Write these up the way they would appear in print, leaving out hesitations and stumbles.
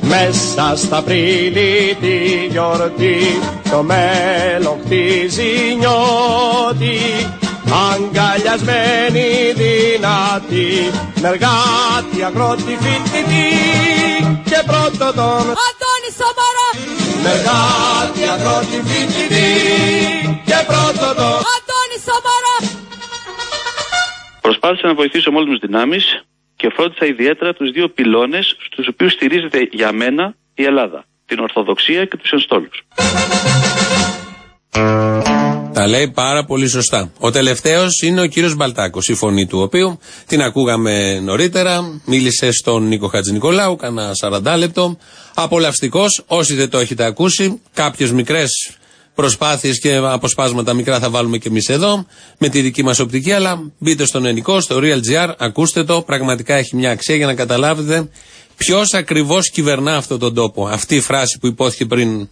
Μέσα στα Απρίλη τη γιορτή, το μέλλον χτίζει νιώτη, αγκαλιασμένη δυνατή, με εργάτη, αγρότη, φοιτητή και πρώτο τον Αντώνη Σαμαρά. Με εργάτη, αγρότη, φοιτητή και πρώτο τον Αντώνη Σαμαρά. Προσπάθησα να βοηθήσω με όλες τις δυνάμεις και φρόντισα ιδιαίτερα τους δύο πυλώνες στους οποίους στηρίζεται για μένα η Ελλάδα. Την Ορθοδοξία και τους ενστόλους. Τα λέει πάρα πολύ σωστά. Ο τελευταίος είναι ο κύριος Μπαλτάκος, η φωνή του οποίου την ακούγαμε νωρίτερα. Μίλησε στον Νίκο Χατζηνικολάου, κάνα 40 λεπτό. Απολαυστικός, όσοι δεν το έχετε ακούσει, κάποιες μικρές προσπάθειες και αποσπάσματα μικρά θα βάλουμε και εμείς εδώ, με τη δική μας οπτική, αλλά μπείτε στον Ενικό, στο Real.gr, ακούστε το, πραγματικά έχει μια αξία για να καταλάβετε ποιος ακριβώς κυβερνά αυτόν τον τόπο. Αυτή η φράση που υπόθηκε πριν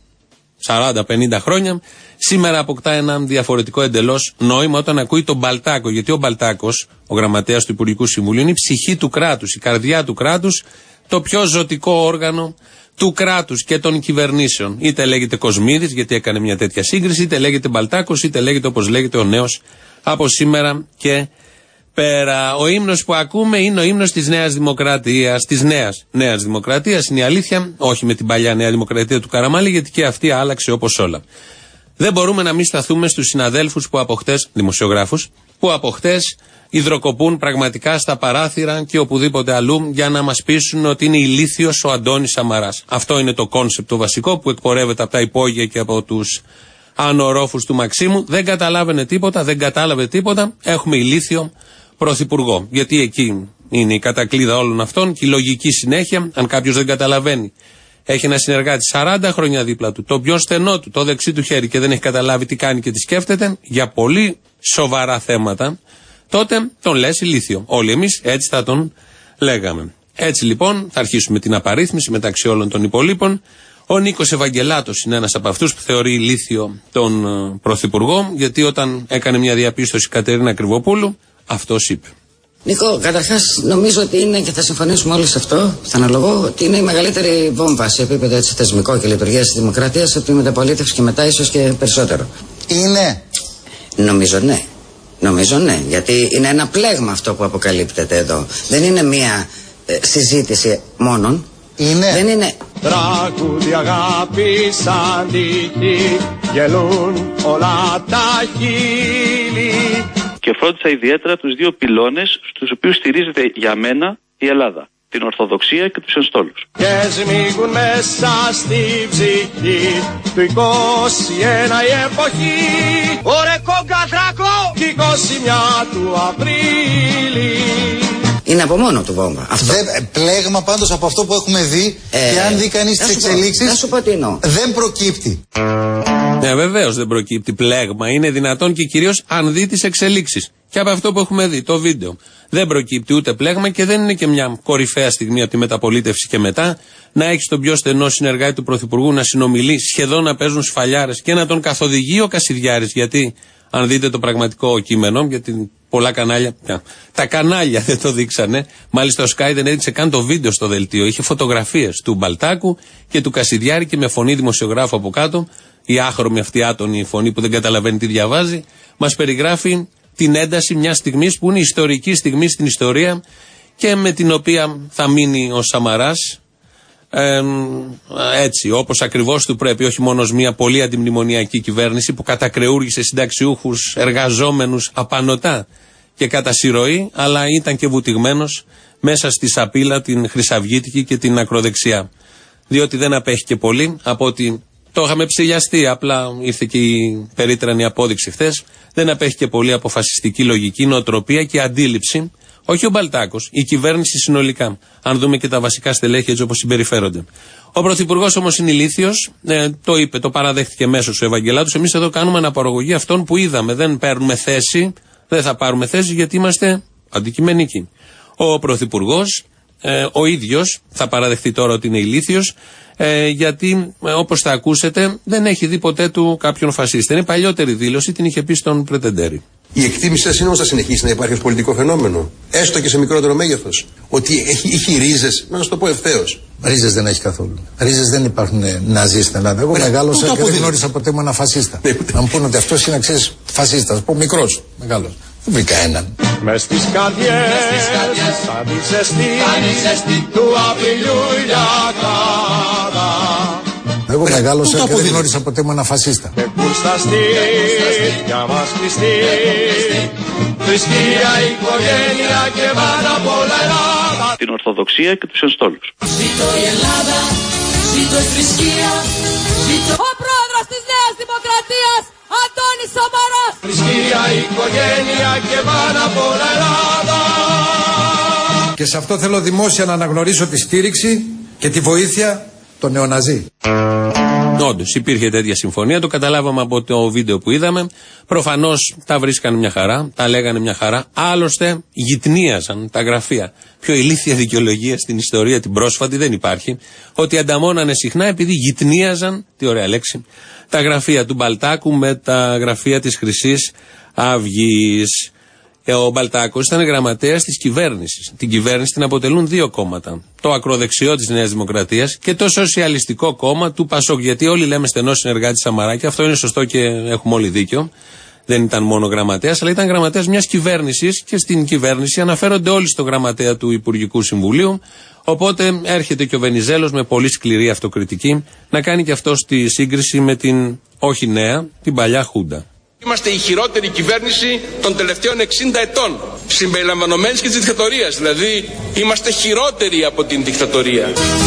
40-50 χρόνια, σήμερα αποκτά ένα διαφορετικό εντελώς νόημα όταν ακούει τον Μπαλτάκο. Γιατί ο Μπαλτάκος, ο γραμματέας του Υπουργικού Συμβουλίου, είναι η ψυχή του κράτους, η καρδιά του κράτους, το πιο ζωτικό όργανο του κράτους και των κυβερνήσεων. Είτε λέγεται Κοσμίδης, γιατί έκανε μια τέτοια σύγκριση, είτε λέγεται Μπαλτάκος, είτε λέγεται όπως λέγεται ο νέος από σήμερα και πέρα. Ο ύμνος που ακούμε είναι ο ύμνος της Νέας Δημοκρατίας, της Νέας Δημοκρατίας, είναι η αλήθεια, όχι με την παλιά Νέα Δημοκρατία του Καραμάνλη, γιατί και αυτή άλλαξε όπως όλα. Δεν μπορούμε να μην σταθούμε στους συναδέλφους που από χτες, δημοσιογράφους, που από χτες υδροκοπούν πραγματικά στα παράθυρα και οπουδήποτε αλλού για να μας πείσουν ότι είναι ηλίθιος ο Αντώνης Σαμαράς. Αυτό είναι το κόνσεπτ το βασικό που εκπορεύεται από τα υπόγεια και από τους ανορόφους του Μαξίμου. Δεν κατάλαβε τίποτα. Έχουμε ηλίθιο πρωθυπουργό. Γιατί εκεί είναι η κατακλείδα όλων αυτών και η λογική συνέχεια. Αν κάποιος δεν καταλαβαίνει, έχει ένα συνεργάτη 40 χρόνια δίπλα του, το πιο στενό του, το δεξί του χέρι και δεν έχει καταλάβει τι κάνει και τι σκέφτεται για πολύ σοβαρά θέματα, τότε τον λες ηλίθιο. Όλοι εμείς έτσι θα τον λέγαμε. Έτσι λοιπόν θα αρχίσουμε την απαρίθμηση μεταξύ όλων των υπολείπων. Ο Νίκος Ευαγγελάτος είναι ένας από αυτούς που θεωρεί ηλίθιο τον πρωθυπουργό, γιατί όταν έκανε μια διαπίστωση η Κατερίνα Κρυβοπούλου, αυτός είπε. Νίκο, καταρχάς νομίζω ότι είναι, και θα συμφωνήσουμε όλοι σε αυτό, θα αναλογώ, ότι είναι η μεγαλύτερη βόμβα σε επίπεδο έτσι, θεσμικό και λειτουργίας της δημοκρατίας από τη μεταπολίτευση και μετά ίσως και περισσότερο. Είναι. Νομίζω ναι, γιατί είναι ένα πλέγμα αυτό που αποκαλύπτεται εδώ. Δεν είναι μια συζήτηση μόνον. Δεν είναι. Τραγούδι αγάπη σαν τύχη, γελούν όλα τα χείλη. Και φρόντισα ιδιαίτερα τους δύο πυλώνες στους οποίους στηρίζεται για μένα η Ελλάδα. Την Ορθοδοξία και τους ενστόλους. Και σμίγουν μέσα στη ψυχή του 21 η εποχή. Ωρε κογκαδράκο! Κι 21 του Απρίλη. Είναι από μόνο του βόμβα. Αυτό. Πλέγμα πάντως από αυτό που έχουμε δει και αν δει κανείς τις εξελίξεις, θα σου πω τι εννοώ. δεν προκύπτει. Ναι, βεβαίως δεν προκύπτει πλέγμα. Είναι δυνατόν και κυρίως αν δει τις εξελίξεις. Και από αυτό που έχουμε δει, το βίντεο. Δεν προκύπτει ούτε πλέγμα και δεν είναι και μια κορυφαία στιγμή από τη μεταπολίτευση και μετά να έχει τον πιο στενό συνεργάτη του Πρωθυπουργού να συνομιλεί, σχεδόν να παίζουν σφαλιάρες και να τον καθοδηγεί ο Κασιδιάρης. Γιατί αν δείτε το πραγματικό κείμενο, γιατί πολλά κανάλια, τα κανάλια δεν το δείξανε. Μάλιστα ο Sky δεν έδειξε καν το βίντεο στο δελτίο. Είχε φωτογραφίες του Μπαλτάκου και του Κασιδιάρη και με φωνή δημοσιογράφου από κάτω, η άχρωμη αυτή άτονη φωνή που δεν καταλαβαίνει τι διαβάζει, μας περιγράφει την ένταση μιας στιγμής που είναι ιστορική στιγμή στην ιστορία και με την οποία θα μείνει ο Σαμαράς έτσι όπως ακριβώς του πρέπει, όχι μόνο ως μια πολύ αντιμνημονιακή κυβέρνηση που κατακρεούργησε συνταξιούχους εργαζόμενους απανωτά και κατά συρροή, αλλά ήταν και βουτυγμένος μέσα στη σαπίλα την χρυσαυγίτικη και την ακροδεξιά, διότι δεν απέχει και πολύ από ότι το είχαμε ψηλιαστεί, απλά ήρθε και η περίτρανη απόδειξη χθες. Δεν απέχει και πολύ από φασιστική λογική, νοοτροπία και αντίληψη, όχι ο Μπαλτάκος, η κυβέρνηση συνολικά. Αν δούμε και τα βασικά στελέχη έτσι όπως συμπεριφέρονται. Ο Πρωθυπουργός όμως είναι ηλίθιος, το είπε, το παραδέχτηκε μέσως ο Ευαγγελάτος. Εμείς εδώ κάνουμε αναπαραγωγή αυτών που είδαμε. Δεν παίρνουμε θέση, δεν θα πάρουμε θέση γιατί είμαστε αντικειμενικοί. Ο Πρωθυπουργός ο ίδιος θα παραδεχτεί τώρα ότι είναι ηλίθιος, γιατί όπως θα ακούσετε δεν έχει δει ποτέ του κάποιον φασίστα. Είναι παλιότερη δήλωση, την είχε πει στον Πρετεντέρη. Η εκτίμηση σας είναι όμως θα συνεχίσει να υπάρχει ως πολιτικό φαινόμενο, έστω και σε μικρότερο μέγεθος, ότι έχει ρίζες, να σας το πω ευθέως. Ρίζες δεν έχει καθόλου. Ρίζες δεν υπάρχουν ναζί στην Ελλάδα. Εγώ μεγάλωσα και δεν γνώρισα ποτέ μου ένα φασίστα. Να μου πούνε ότι αυτός είναι, ξέρεις, φασίστας. Πω μικρός, μεγάλος. Δεν βρήκα έναν. Μες στις καρδιές, σαν τη ζεστή του Απριλιού λιακάδα. Εγώ μεγάλωσα και δεν γνώρισα ποτέ μου ένα φασίστα. Και κουρσταστή, για μας κλειστή, θρησκεία, οικογένεια και πάνω απ' όλα Ελλάδα. Την Ορθοδοξία και τους ενστόλους. Ζήτω η Ελλάδα, ζήτω η θρησκεία, ζήτω ο πρόεδρος της Νέας Δημοκρατίας, Αντώνης Σαμαράς. Θρησκεία, οικογένεια και πάνω απ' όλα Ελλάδα. Και σε αυτό θέλω δημόσια να αναγνωρίσω τη στήριξη και τη βοήθεια των νεοναζί. Όντως υπήρχε τέτοια συμφωνία, το καταλάβαμε από το βίντεο που είδαμε. Προφανώς τα βρίσκανε μια χαρά, τα λέγανε μια χαρά. Άλλωστε γυτνίαζαν τα γραφεία. Πιο ηλίθια δικαιολογία στην ιστορία την πρόσφατη δεν υπάρχει. Ότι ανταμώνανε συχνά επειδή γυτνίαζαν, τι ωραία λέξη, τα γραφεία του Μπαλτάκου με τα γραφεία της Χρυσής Αυγής. Ο Μπαλτάκος ήταν γραμματέας της κυβέρνησης. Την κυβέρνηση την αποτελούν δύο κόμματα. Το ακροδεξιό της Νέας Δημοκρατίας και το σοσιαλιστικό κόμμα του Πασόκ. Γιατί όλοι λέμε στενός συνεργάτη Σαμαρά και αυτό είναι σωστό και έχουμε όλοι δίκιο. Δεν ήταν μόνο γραμματέας, αλλά ήταν γραμματέας μιας κυβέρνησης και στην κυβέρνηση αναφέρονται όλοι στο γραμματέα του Υπουργικού Συμβουλίου. Οπότε έρχεται και ο Βενιζέλος με πολύ σκληρή αυτοκριτική να κάνει και αυτό τη σύγκριση με την όχι νέα, την παλιά Χούντα. Είμαστε η χειρότερη κυβέρνηση των τελευταίων 60 ετών, συμπεριλαμβανομένης και της δικτατορίας, δηλαδή είμαστε χειρότεροι από την δικτατορία.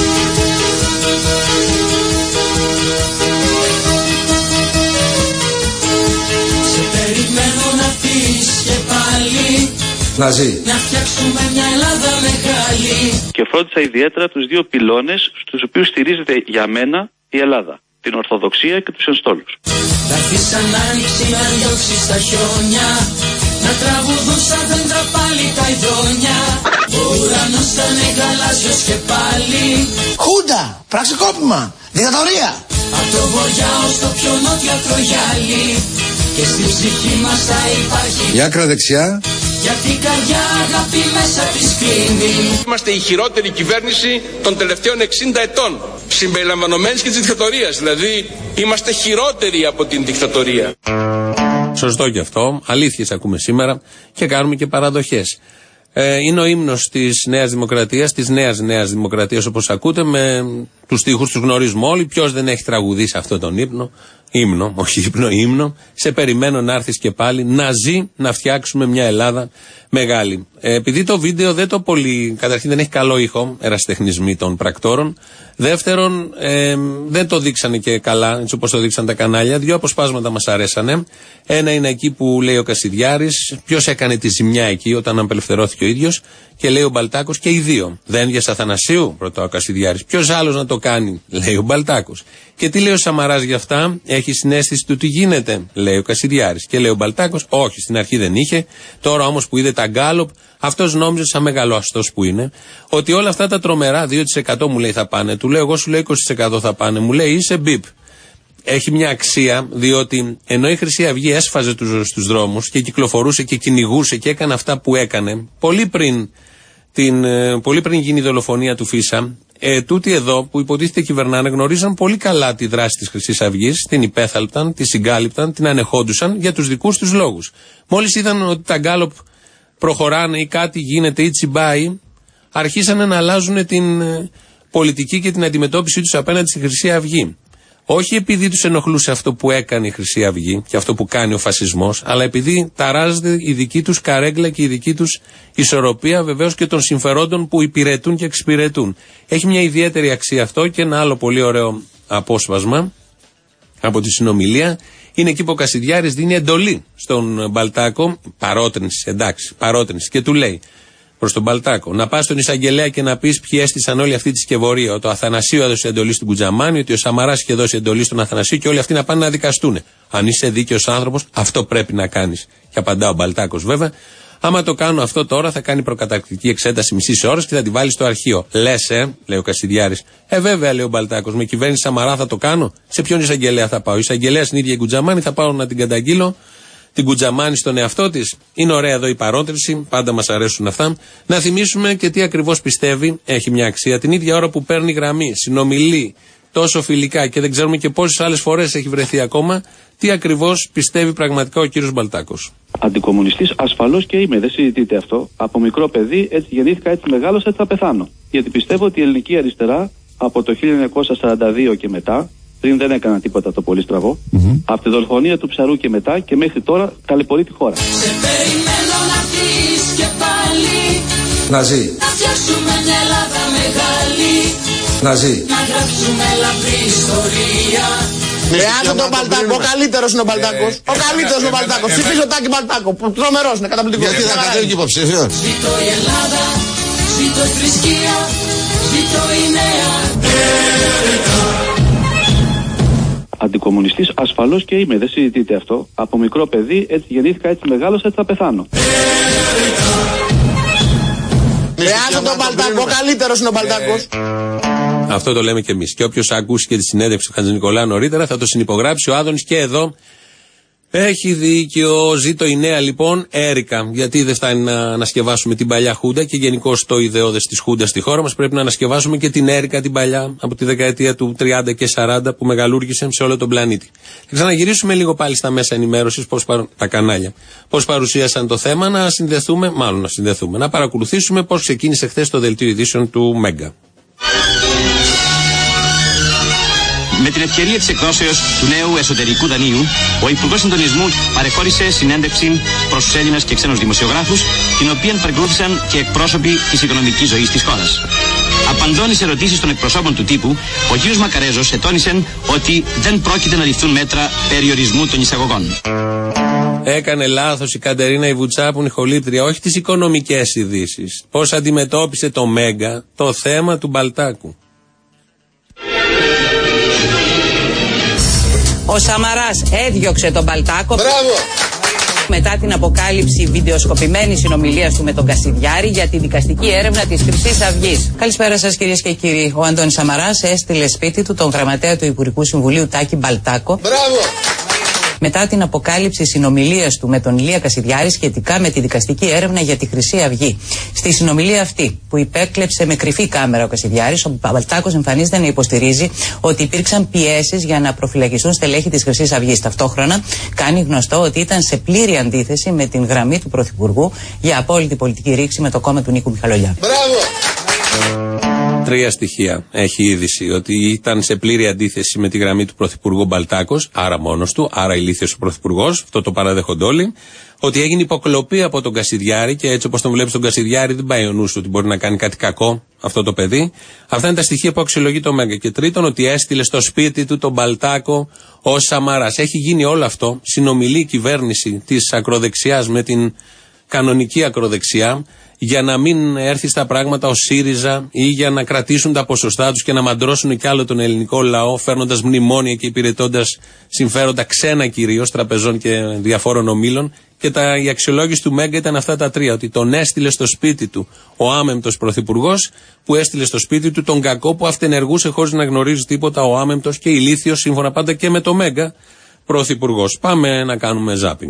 Σε περιμένω να πεις και πάλι Ναζί. να φτιάξουμε μια Ελλάδα μεγάλη. Και φρόντισα ιδιαίτερα τους δύο πυλώνες στους οποίους στηρίζεται για μένα η Ελλάδα. Την Ορθοδοξία και τους ενστόλους. Θα έρθεις σαν άνοιξη να διώξεις τα χιόνια, να τραγουδούν σαν δέντρα πάλι τα ειδόνια. Ο ουρανός θα είναι γαλάζιος και πάλι. Χούντα, πραξικόπημα, δικτατορία. Απ' το βοριά ως το πιο νότια Τρογιάλι, και στην ψυχή μας θα υπάρχει Η άκρα δεξιά. γιατί η καρδιά αγάπη μέσα της κλείνει. Είμαστε η χειρότερη κυβέρνηση των τελευταίων 60 ετών, συμπεριλαμβανομένης και της δικτατορίας, δηλαδή είμαστε χειρότεροι από την δικτατορία. Σωστό και αυτό. Αλήθειες ακούμε σήμερα και κάνουμε και παραδοχές. Είναι ο ύμνος της Νέας Δημοκρατίας, της Νέας Δημοκρατίας όπως ακούτε, με τους στίχους τους γνωρίζουμε όλοι. Ποιος δεν έχει τραγουδήσει αυτόν τον ύμνο, όχι ύμνο, σε περιμένω να έρθεις και πάλι, να ζει, να φτιάξουμε μια Ελλάδα μεγάλη. Επειδή το βίντεο δεν το πολύ, καταρχήν δεν έχει καλό ήχο, ερασιτεχνισμοί των πρακτόρων. Δεύτερον, δεν το δείξανε και καλά, έτσι όπως το δείξαν τα κανάλια. Δύο αποσπάσματα μας αρέσανε. Ένα είναι εκεί που λέει ο Κασιδιάρης, ποιος έκανε τη ζημιά εκεί όταν απελευθερώθηκε ο ίδιος, και λέει ο Μπαλτάκος και οι δύο. Δένδιας Αθανασίου, ρωτά ο Κασιδιάρης. Ποιος άλλος να το κάνει, λέει ο Μπαλτάκος. Και τι λέει ο Σαμαράς γι' αυτά, έχει συναίσθηση του τι γίνεται, λέει ο Κασιδιάρης. Και λέει ο Μπαλτάκος, όχι, στην αρχή δεν είχε. Τώρα όμως που είδε τα γκάλοπ, αυτός νόμιζε, σαν μεγαλόαστος που είναι, ότι όλα αυτά τα τρομερά 2% μου λέει θα πάνε. Του λέω, εγώ σου λέω 20% θα πάνε. Μου λέει, είσαι μπιπ. Έχει μια αξία, διότι ενώ η Χρυσή Αυγή έσφαζε στους δρόμους και κυκλοφορούσε και κυνηγούσε και έκανε αυτά που έκανε, πολύ πριν γίνει η δολοφονία του Φίσα, τούτοι εδώ που υποτίθεται κυβερνάνε γνωρίζαν πολύ καλά τη δράση της Χρυσής Αυγής, την υπέθαλπταν, τη συγκάλυπταν, την ανεχόντουσαν για τους δικούς τους λόγους. Μόλις είδαν ότι τα γκάλοπ προχωράνε ή κάτι γίνεται ή τσιμπάει, αρχίσανε να αλλάζουν την πολιτική και την αντιμετώπιση τους απέναντι στη Χρυσή Αυγή. Όχι επειδή τους ενοχλούσε αυτό που έκανε η Χρυσή Αυγή και αυτό που κάνει ο φασισμός, αλλά επειδή ταράζεται η δική τους καρέγκλα και η δική τους ισορροπία, βεβαίως και των συμφερόντων που υπηρετούν και εξυπηρετούν. Έχει μια ιδιαίτερη αξία αυτό. Και ένα άλλο πολύ ωραίο απόσπασμα από τη συνομιλία είναι εκεί που ο Κασιδιάρης δίνει εντολή στον Μπαλτάκο, παρότρινση, και του λέει προς τον Μπαλτάκο, να πας στον εισαγγελέα και να πεις ποιοι έστησαν όλη αυτή τη σκευωρία. Ότι ο Αθανασίου έδωσε εντολή στον Κουτζαμάνη, ότι ο Σαμαράς είχε δώσει εντολή στον Αθανασίου και όλοι αυτοί να πάνε να δικαστούν. Αν είσαι δίκαιος άνθρωπος, αυτό πρέπει να κάνεις. Και απαντά ο Μπαλτάκος, βέβαια. Άμα το κάνω αυτό τώρα, θα κάνει προκαταρκτική εξέταση μισής ώρας και θα τη βάλει στο αρχείο. Λες, λέει ο Κασιδιάρης. Βέβαια, λέει ο Μπαλτάκος, με κυβέρνηση Σαμαρά θα το κάνω. Σε ποιον εισαγγελέα θα πάω? Η εισαγγελέα είναι η ίδια η Κουτζαμάνη, θα πάω να την καταγγείλω την κουτζαμάνει στον εαυτό της. Είναι ωραία εδώ η παρότριση, πάντα μας αρέσουν αυτά. Να θυμίσουμε και τι ακριβώς πιστεύει, έχει μια αξία. Την ίδια ώρα που παίρνει γραμμή, συνομιλεί τόσο φιλικά και δεν ξέρουμε και πόσες άλλες φορές έχει βρεθεί ακόμα, τι ακριβώς πιστεύει πραγματικά ο κύριος Μπαλτάκος. Αντικομμουνιστής ασφαλώς και είμαι, δεν συζητείτε αυτό. Από μικρό παιδί, έτσι γεννήθηκα, έτσι μεγάλωσα, έτσι θα πεθάνω. Γιατί πιστεύω ότι η ελληνική αριστερά από το 1942 και μετά, πριν δεν έκανα τίποτα το πολύ στραβό, από τη δολοφονία του Ψαρού και μετά και μέχρι τώρα ταλαιπωρεί τη χώρα. Σε περιμένω να πεις και πάλι να ζει, να φτιάξουμε μια Ελλάδα μεγάλη, να ζει, να γράψουμε λαμπρή ιστορία. Άσε τον Μπαλτάκο, ο καλύτερος είναι ο Μπαλτάκος. Ο καλύτερος είναι ο Μπαλτάκος. Ψηφίζω Τάκη Μπαλτάκο. Τρομερός είναι, καταπληκτικός. Γιατί θα κατέβει και υποψήφιος. Ζήτω η Ελλάδα, ζήτω η θρησκεία, ζήτω η νέα. Αντικομμουνιστής ασφαλώς και είμαι, δεν συζητείτε αυτό. Από μικρό παιδί, έτσι γεννήθηκα, έτσι μεγάλωσα, έτσι θα πεθάνω. Άσε τον Μπαλτάκο, ο καλύτερος είναι ο Μπαλτάκος. Αυτό το λέμε κι εμείς. Και όποιος ακούσει και τη συνέντευξη του Χατζηνικολάου νωρίτερα θα το συνυπογράψει. Ο Άδωνης και εδώ έχει δίκιο. Ζήτω η νέα λοιπόν Έρικα. Γιατί δεν φτάνει να ανασκευάσουμε την παλιά Χούντα και γενικώς το ιδεώδες της Χούντας στη χώρα μας. Πρέπει να ανασκευάσουμε και την Έρικα την παλιά από τη δεκαετία του 30 και 40 που μεγαλούργησε σε όλο τον πλανήτη. Και ξαναγυρίσουμε λίγο πάλι στα μέσα ενημέρωσης, τα κανάλια. Πώς παρουσίασαν το θέμα, να συνδεθούμε. Να παρακολουθήσουμε πώς ξεκίνησε χθες το δελτίο ειδήσεων του Μέγκα. Με την ευκαιρία της εκδόσεως του νέου εσωτερικού δανείου, ο Υπουργός Συντονισμού παρεχώρησε συνέντευξη προς τους Έλληνες και ξένους δημοσιογράφους, την οποία παρακολούθησαν και εκπρόσωποι της οικονομικής ζωής της χώρας. Απαντώντας σε ερωτήσεις των εκπροσώπων του τύπου, ο κ. Μακαρέζος ετώνησε ότι δεν πρόκειται να ληφθούν μέτρα περιορισμού των εισαγωγών. Έκανε λάθος η Κατερίνα Ιβουτσά που είναι χολύπτρια, όχι τις οικονομικές ειδήσεις. Πώς αντιμετώπισε το Μέγκα το θέμα του Μπαλτάκου. Ο Σαμαράς έδιωξε τον Μπαλτάκο. Μπράβο! Μετά την αποκάλυψη βιντεοσκοπημένης συνομιλίας του με τον Κασιδιάρη για τη δικαστική έρευνα της Χρυσής Αυγής. Καλησπέρα σας κυρίες και κύριοι. Ο Αντώνης Σαμαράς έστειλε σπίτι του τον γραμματέα του Υπουργικού Συμβουλίου Τάκη Μπαλτάκο. Μπράβο! Μετά την αποκάλυψη συνομιλίας του με τον Ηλία Κασιδιάρη σχετικά με τη δικαστική έρευνα για τη Χρυσή Αυγή. Στη συνομιλία αυτή, που υπέκλεψε με κρυφή κάμερα ο Κασιδιάρης, ο Μπαλτάκος εμφανίζεται να υποστηρίζει ότι υπήρξαν πιέσεις για να προφυλακιστούν στελέχη της Χρυσής Αυγής. Ταυτόχρονα, κάνει γνωστό ότι ήταν σε πλήρη αντίθεση με την γραμμή του Πρωθυπουργού για απόλυτη πολιτική ρήξη με το κόμμα του Νίκου Μιχαλολιά. Μπράβο! Τρία στοιχεία έχει η είδηση. Ότι ήταν σε πλήρη αντίθεση με τη γραμμή του Πρωθυπουργού Μπαλτάκος, άρα μόνος του, άρα ηλίθιος ο Πρωθυπουργός, αυτό το παραδέχονται όλοι. Ότι έγινε υποκλοπή από τον Κασιδιάρη και έτσι όπως τον βλέπεις τον Κασιδιάρη δεν πάει ο νους ότι μπορεί να κάνει κάτι κακό αυτό το παιδί. Αυτά είναι τα στοιχεία που αξιολογεί το Μέγκα. Και τρίτον, ότι έστειλε στο σπίτι του τον Μπαλτάκο ο Σαμαράς. Έχει γίνει όλο αυτό. Συνομιλεί η κυβέρνηση της ακροδεξιάς με την κανονική ακροδεξιά, για να μην έρθει στα πράγματα ο ΣΥΡΙΖΑ ή για να κρατήσουν τα ποσοστά τους και να μαντρώσουν κι άλλο τον ελληνικό λαό, φέρνοντας μνημόνια και υπηρετώντας συμφέροντα ξένα κυρίως, τραπεζών και διαφόρων ομίλων. Και η αξιολόγηση του Μέγκα ήταν αυτά τα τρία. Ότι τον έστειλε στο σπίτι του ο άμεμπτος πρωθυπουργός, που έστειλε στο σπίτι του τον κακό που αυτενεργούσε χωρίς να γνωρίζει τίποτα ο άμεμπτος και ηλίθιος, σύμφωνα πάντα και με το Μέγκα, πρωθυπουργός. Πάμε να κάνουμε ζάπινγκ.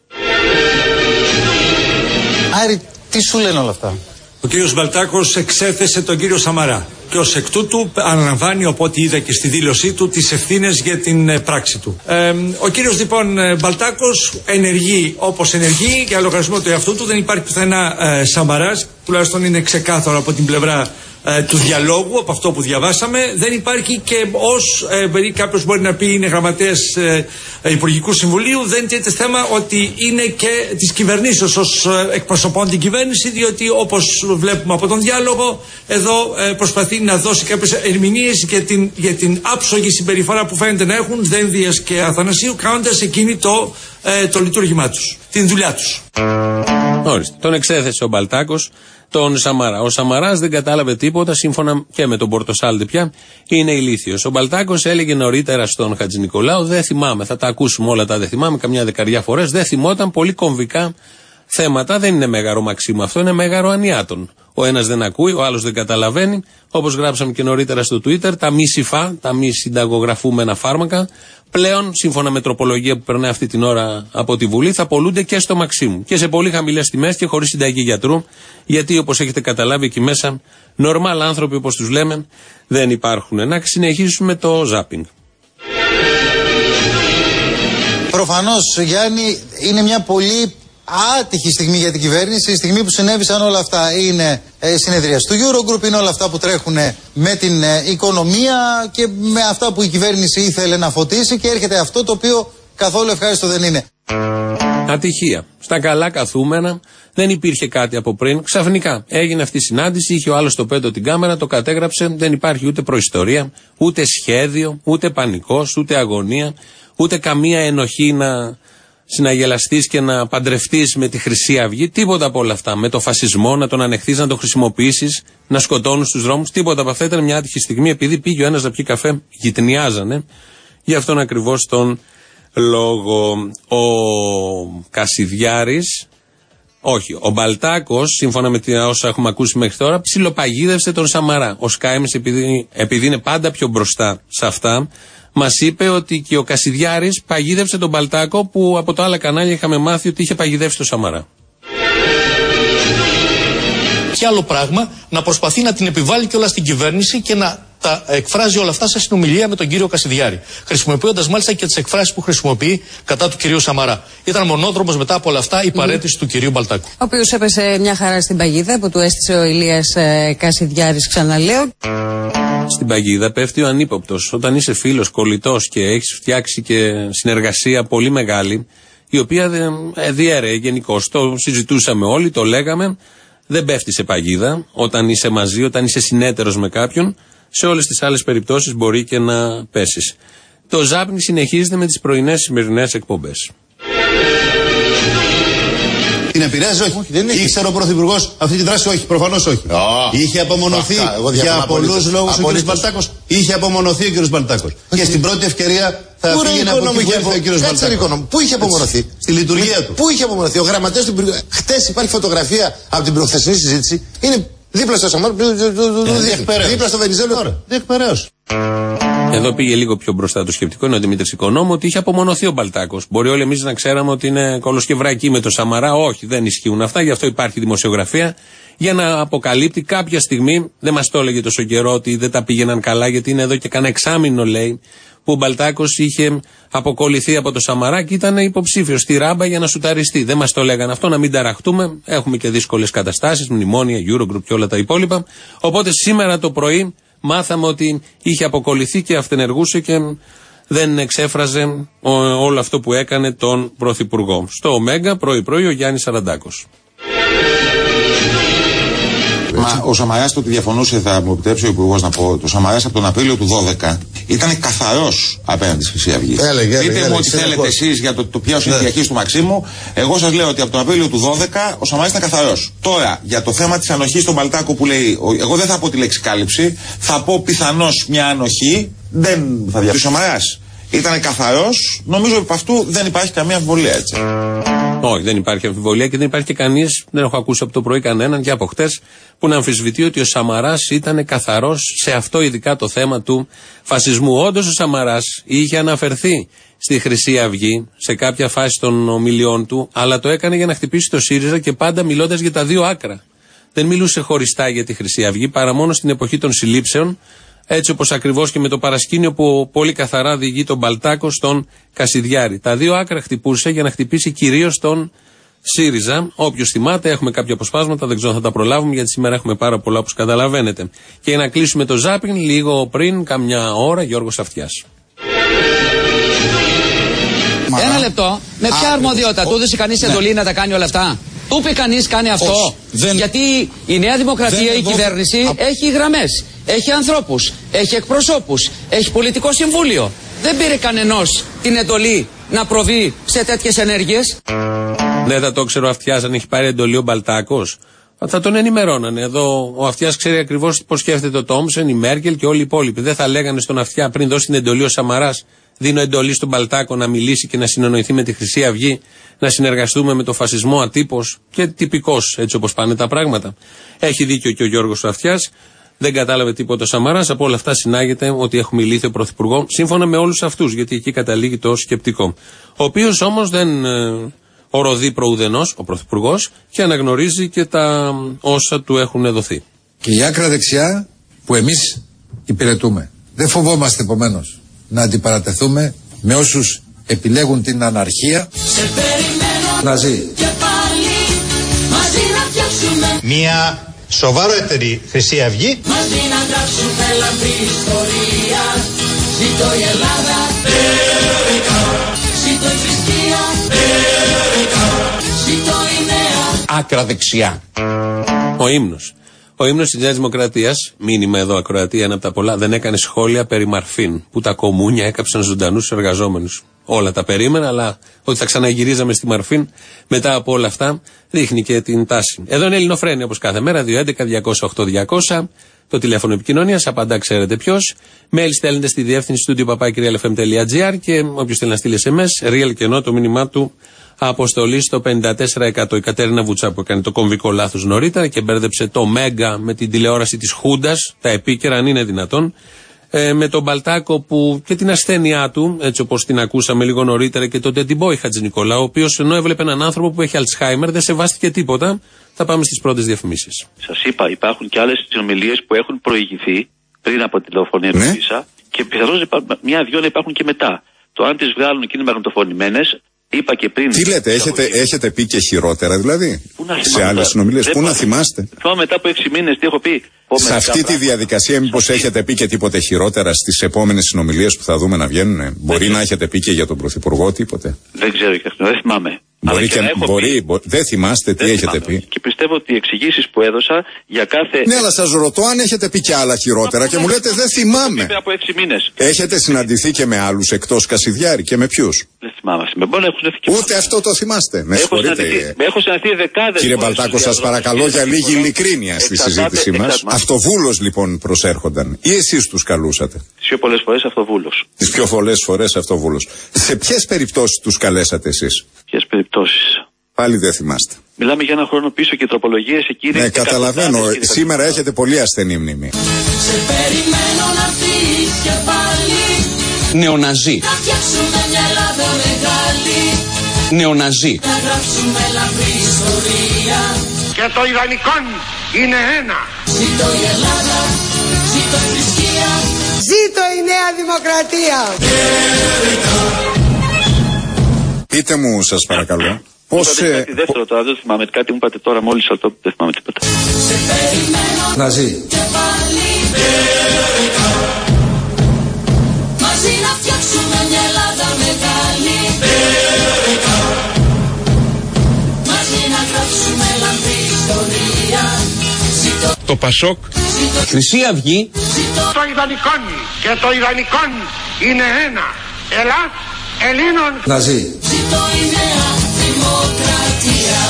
Άρη, τι σου λένε όλα αυτά? Ο κύριος Μπαλτάκος εξέθεσε τον κύριο Σαμαρά και ως εκ τούτου αναλαμβάνει, οπότε είδα και στη δήλωσή του, τις ευθύνες για την πράξη του. Ο κύριος λοιπόν Μπαλτάκος ενεργεί όπως ενεργεί για λογαριασμό του εαυτού του. Δεν υπάρχει πουθενά Σαμαράς, τουλάχιστον είναι ξεκάθαρο από την πλευρά του διαλόγου, από αυτό που διαβάσαμε. Δεν υπάρχει και κάποιος μπορεί να πει είναι γραμματέας Υπουργικού Συμβουλίου, δεν είναι θέμα ότι είναι και της κυβερνήσεως ως εκπροσωπών την κυβέρνηση, διότι όπως βλέπουμε από τον διάλογο εδώ προσπαθεί να δώσει κάποιες ερμηνείες για την άψογη συμπεριφορά που φαίνεται να έχουν Δένδιας και Αθανασίου, κάνοντας εκείνη το λειτουργήμά τους, την δουλειά τους. Ορίστε, τον εξέθεσε ο Μπαλτάκος τον Σαμαρά. Ο Σαμαράς δεν κατάλαβε τίποτα, σύμφωνα και με τον Πορτοσάλτη πια, είναι ηλίθιος. Ο Μπαλτάκος έλεγε νωρίτερα στον Χατζηνικολάου, δεν θυμάμαι, θα τα ακούσουμε όλα τα δεν θυμάμαι, καμιά δεκαριά φορές, δεν θυμόταν πολύ κομβικά θέματα δεν είναι μέγαρο Μαξίμου. Αυτό είναι μέγαρο Ανιάτων. Ο ένας δεν ακούει, ο άλλος δεν καταλαβαίνει. Όπως γράψαμε και νωρίτερα στο Twitter, τα μη συφά, τα μη συνταγογραφούμενα φάρμακα, πλέον, σύμφωνα με τροπολογία που περνάει αυτή την ώρα από τη Βουλή, θα πολλούνται και στο Μαξίμου. Και σε πολύ χαμηλές τιμές και χωρίς συνταγή γιατρού, γιατί όπως έχετε καταλάβει εκεί μέσα, νορμάλ άνθρωποι όπως τους λέμε δεν υπάρχουν. Να συνεχίσουμε το ζάπινγκ. Προφανώς, Γιάννη, είναι μια πολύ άτυχη στιγμή για την κυβέρνηση. Η στιγμή που συνέβησαν όλα αυτά είναι συνεδρίας του Eurogroup, είναι όλα αυτά που τρέχουν με την οικονομία και με αυτά που η κυβέρνηση ήθελε να φωτίσει, και έρχεται αυτό το οποίο καθόλου ευχάριστο δεν είναι. Ατυχία. Στα καλά καθούμενα, δεν υπήρχε κάτι από πριν. Ξαφνικά έγινε αυτή η συνάντηση, είχε ο άλλος στο πέντο την κάμερα, το κατέγραψε. Δεν υπάρχει ούτε προϊστορία, ούτε σχέδιο, ούτε πανικός, ούτε αγωνία, ούτε καμία ενοχή να συναγελαστείς και να παντρευτείς με τη Χρυσή Αυγή. Τίποτα από όλα αυτά. Με το φασισμό, να τον ανεχθείς, να τον χρησιμοποιήσεις, να σκοτώνουν στους δρόμους. Τίποτα από αυτά. Ήταν μια άτυχη στιγμή, επειδή πήγε ο ένας να πιει καφέ, γυτνιάζανε. Γι' αυτόν ακριβώς τον λόγο. Ο Κασιδιάρης, όχι, ο Μπαλτάκος, σύμφωνα με όσα έχουμε ακούσει μέχρι τώρα, ψιλοπαγίδευσε τον Σαμαρά. Ο Σκάιμς, επειδή είναι πάντα πιο μπροστά σε αυτά, μας είπε ότι και ο Κασιδιάρης παγίδευσε τον Μπαλτάκο, που από τα άλλα κανάλια είχαμε μάθει ότι είχε παγιδεύσει τον Σαμαρά. Και άλλο πράγμα, να προσπαθεί να την επιβάλλει κιόλας στην κυβέρνηση και να τα εκφράζει όλα αυτά σε συνομιλία με τον κύριο Κασιδιάρη. Χρησιμοποιώντας μάλιστα και τις εκφράσεις που χρησιμοποιεί κατά του κυρίου Σαμαρά. Ήταν μονόδρομος μετά από όλα αυτά η παραίτηση του κυρίου Μπαλτάκου. Ο οποίος έπεσε μια χαρά στην παγίδα που του έστησε ο Ηλίας Κασιδιάρης, ξαναλέω. Στην παγίδα πέφτει ο ανύποπτος. Όταν είσαι φίλος, κολλητός και έχεις φτιάξει και συνεργασία πολύ μεγάλη, η οποία διέρεε γενικώς. Το συζητούσαμε όλοι, το λέγαμε. Δεν πέφτει σε παγίδα όταν είσαι μαζί, όταν είσαι συνέτερος με κάποιον. Σε όλες τις άλλες περιπτώσεις μπορεί και να πέσεις. Το ζάπινγκ συνεχίζεται με τις πρωινές σημερινές εκπομπές. Την επηρέαζε, όχι. Ήξερε ο Πρωθυπουργός αυτή τη δράση, όχι. Προφανώς όχι. Είχε απομονωθεί για πολλούς λόγους ο κ. Μπαλτάκος. Είχε απομονωθεί ο κ. Μπαλτάκος. Και στην πρώτη ευκαιρία θα πήγαινε από εκεί που έρθει ο κ. Μπαλτάκος. Πού είχε απομονωθεί? Στη λειτουργία του. Πού είχε απομονωθεί? Ο γραμματέας του Υπουργείου. Χτες υπάρχει φωτογραφία από την προχθεσινή συζήτηση. Είναι δίπλα στο Σαμάρ, δίπλα στο Βενιζέλο. Διεκπαιρέως. Εδώ πήγε λίγο πιο μπροστά το σκεπτικό, είναι ο Δημήτρης Οικονόμου, ότι είχε απομονωθεί ο Μπαλτάκος. Μπορεί όλοι εμείς να ξέραμε ότι είναι κολοσκευρακή με το Σαμαρά. Όχι, δεν ισχύουν αυτά. Γι' αυτό υπάρχει δημοσιογραφία, για να αποκαλύπτει κάποια στιγμή. Δεν μας το έλεγε τόσο καιρό ότι δεν τα πήγαιναν καλά, γιατί είναι εδώ και κανένα εξάμηνο, λέει, που ο Μπαλτάκος είχε αποκολληθεί από το Σαμαρά και ήταν υποψήφιος στη ράμπα για να σουταριστεί. Δεν μας το λέγανε αυτό, να μην ταραχτούμε. Έχουμε και δύσκολες καταστάσεις, μνημόνια, Eurogroup και όλα τα υπόλοιπα. Οπότε σήμερα το πρωί μάθαμε ότι είχε αποκολληθεί και αυτενεργούσε και δεν εξέφραζε όλο αυτό που έκανε τον Πρωθυπουργό. Στο Ωμέγα, πρωί-πρωί, ο Γιάννης Σαραντάκος. Μα ο Σαμαράς, το ότι διαφωνούσε, θα μου επιτρέψει ο Υπουργός να πω, το Σαμαράς από τον Απρίλιο του 12 ήταν καθαρός απέναντι στη Χρυσή Αυγή. Πείτε μου ό,τι θέλετε εσείς για το ποιος είναι η διαχείριση του Μαξίμου. Εγώ σας λέω ότι από τον Απρίλιο του 12 ο Σαμαράς ήταν καθαρός. Τώρα, για το θέμα της ανοχής στον Μπαλτάκο που λέει, εγώ δεν θα πω τη λέξη κάλυψη, θα πω πιθανώς μια ανοχή, δεν θα διαφωνήσω. Ο Σαμαράς ήταν καθαρός, νομίζω ότι από αυτού δεν υπάρχει καμία αμφιβολία, έτσι. Όχι, δεν υπάρχει αμφιβολία και δεν υπάρχει και κανείς, δεν έχω ακούσει από το πρωί κανέναν και από χτες που να αμφισβητεί ότι ο Σαμαράς ήταν καθαρός σε αυτό, ειδικά το θέμα του φασισμού. Όντως ο Σαμαράς είχε αναφερθεί στη Χρυσή Αυγή σε κάποια φάση των ομιλιών του, αλλά το έκανε για να χτυπήσει το ΣΥΡΙΖΑ και πάντα μιλώντας για τα δύο άκρα. Δεν μιλούσε χωριστά για τη Χρυσή Αυγή παρά μόνο στην εποχή των συλλήψεων. Έτσι όπως ακριβώς και με το παρασκήνιο που πολύ καθαρά διηγεί τον Μπαλτάκο στον Κασιδιάρη. Τα δύο άκρα χτυπούσε για να χτυπήσει κυρίως τον ΣΥΡΙΖΑ. Όποιος θυμάται, έχουμε κάποια αποσπάσματα, δεν ξέρω αν θα τα προλάβουμε, γιατί σήμερα έχουμε πάρα πολλά όπως καταλαβαίνετε. Και για να κλείσουμε το ζάπινγκ, λίγο πριν, καμιά ώρα, Γιώργος Αυτιάς. Ένα λεπτό. Με ποια αρμοδιότητα του έδωσε κανείς εντολή να τα κάνει όλα αυτά? Του είπε κανείς κάνει αυτό? Γιατί η Νέα Δημοκρατία, η κυβέρνηση έχει γραμμές, έχει ανθρώπους, έχει εκπροσώπους, έχει πολιτικό συμβούλιο. Δεν πήρε κανενός την εντολή να προβεί σε τέτοιες ενέργειες. Δεν θα το ξέρω ο Αυτιάς αν έχει πάρει εντολή ο Μπαλτάκος. Θα τον ενημερώνανε. Εδώ ο Αυτιάς ξέρει ακριβώς πώς σκέφτεται ο Τόμψεν, η Μέρκελ και όλοι οι υπόλοιποι. Δεν θα λέγανε στον Αυτιά πριν δώσει την εντολή ο Σαμαράς, Δίνω εντολή στον Μπαλτάκο να μιλήσει και να συνεννοηθεί με τη Χρυσή Αυγή, να συνεργαστούμε με το φασισμό ατύπως και τυπικός, έτσι όπως πάνε τα πράγματα. Έχει δίκιο και ο Γιώργος Αυτιάς. Δεν κατάλαβε τίποτα ο Σαμαράς. Από όλα αυτά συνάγεται ότι έχουμε ηλίθιο πρωθυπουργό, σύμφωνα με όλους αυτούς, γιατί εκεί καταλήγει το σκεπτικό. Ο οποίος όμως δεν οροδεί προουδενός, ο πρωθυπουργός, και αναγνωρίζει και τα όσα του έχουν δοθεί. Και η άκρα δεξιά που εμείς υπηρετούμε. Δεν φοβόμαστε επομένως να αντιπαρατεθούμε με όσους επιλέγουν την αναρχία. Να ζει. Μια σοβαρότερη Χρυσή Αυγή. Μαζί να γράψουμε λαμπρή ιστορία. Ζήτω η Ελλάδα. Ζήτω η θρησκεία. Ζήτω η νέα. Άκρα δεξιά. Ο ύμνος. Ο ύμνος της Νέας Δημοκρατίας, μήνυμα εδώ ακροατή, ένα από τα πολλά, δεν έκανε σχόλια περί Μαρφίν, που τα κομμούνια έκαψαν ζωντανούς εργαζόμενους. Όλα τα περίμενα, αλλά ότι θα ξαναγυρίζαμε στη Μαρφίν μετά από όλα αυτά δείχνει και την τάση. Εδώ είναι Ελληνοφρένεια όπως κάθε μέρα, 211-208-200, το τηλέφωνο επικοινωνίας, απαντά ξέρετε ποιος. Mail στέλνετε στη διεύθυνση studio@realfm.gr και όποιος θέλει να στείλει SMS, real και ενώ το μήνυμά του αποστολή στο 54%. Η Κατέρινα Βουτσά που έκανε το κομβικό λάθος νωρίτερα και μπέρδεψε το Μέγκα με την τηλεόραση της Χούντας, τα επίκαιρα αν είναι δυνατόν, με τον Μπαλτάκο που και την ασθένειά του, έτσι όπως την ακούσαμε λίγο νωρίτερα, και τον Τεντιμπόη Χατζηνικολάου, ο οποίος ενώ έβλεπε έναν άνθρωπο που έχει Αλτσχάιμερ δεν σεβάστηκε τίποτα. Θα πάμε στις πρώτες διαφημίσεις. Σας είπα, υπάρχουν και άλλες συνομιλίες που έχουν προηγηθεί πριν από τη τηλεφωνία του ίσα και πιθανώς μια-δυο να υπάρχουν και μετά. Το αν τις βγάλουν και είναι μαγνητοφωνημένες. Είπα και πριν. Τι λέτε, έχετε πει και χειρότερα δηλαδή σε άλλες συνομιλίες? Πού να θυμάστε? Θυμάμαι μετά από 6 μήνες τι έχω πει. Σε αυτή τη διαδικασία μήπως έχετε πει και τίποτε χειρότερα στις επόμενες συνομιλίες που θα δούμε να βγαίνουν? Μπορεί να έχετε πει και για τον Πρωθυπουργό τίποτε? Δεν ξέρω, δεν θυμάμαι. Δεν θυμάστε τι έχετε πει. Και πιστεύω ότι οι εξηγήσεις που έδωσα για κάθε. Ναι, αλλά σας ρωτώ αν έχετε πει και άλλα χειρότερα και μου λέτε δεν θυμάμαι. Από 6 μήνες. Έχετε συναντηθεί και με άλλους εκτός Κασιδιάρη και με ποιους? Δεν θυμάμαι. Ούτε αυτό το θυμάστε. Με συγχωρείτε. Έχω συναντηθεί δεκάδες. Κύριε Μπαλτάκο, σας παρακαλώ για λίγη ειλικρίνεια στη συζήτησή μας. Αυτοβούλος λοιπόν προσέρχονταν ή εσείς τους καλούσατε? Τις πιο πολλές φορές αυτοβούλος. Τις πιο πολλές φορές αυτοβούλος. Σε ποιες περιπτώσεις τους καλέσατε εσείς? Ποιες περιπτώσεις? Πάλι δεν θυμάστε. Μιλάμε για ένα χρόνο πίσω και οι τροπολογίες εκεί. Ναι, καταλαβαίνω. Σήμερα έχετε πολύ ασθενή μνήμη. Σε περιμένω να φύγεις και πάλι. Νεοναζί. Να φτιάξουμε μια Ελλάδα μεγάλη. Νεοναζί. Να γράψουμε λαμπρή ιστορία. Και το ιδανικόν είναι ένα. Ζήτω η Ελλάδα. Ζήτω η θρησκεία. Ζήτω η Νέα Δημοκρατία. Πείτε μου, σας παρακαλώ. Πώς. Κάτι δεύτερο τώρα, δεν θυμάμαι. Κάτι μου είπατε τώρα μόλις, αλλά δεν θυμάμαι τίποτα. Σε περιμένω. Να ζει. Και πάλι. Μαζί να φτιάξουμε μια Ελλάδα μεγάλη. Μαζί να γράψουμε λαμπρή ιστορία. Το Πασόκ. Χρυσή Αυγή. Το ιδανικόν και το ιδανικόν είναι ένα. Ελλάς Ελλήνων. Να ζει. Ζήτω η νέα δημοκρατία.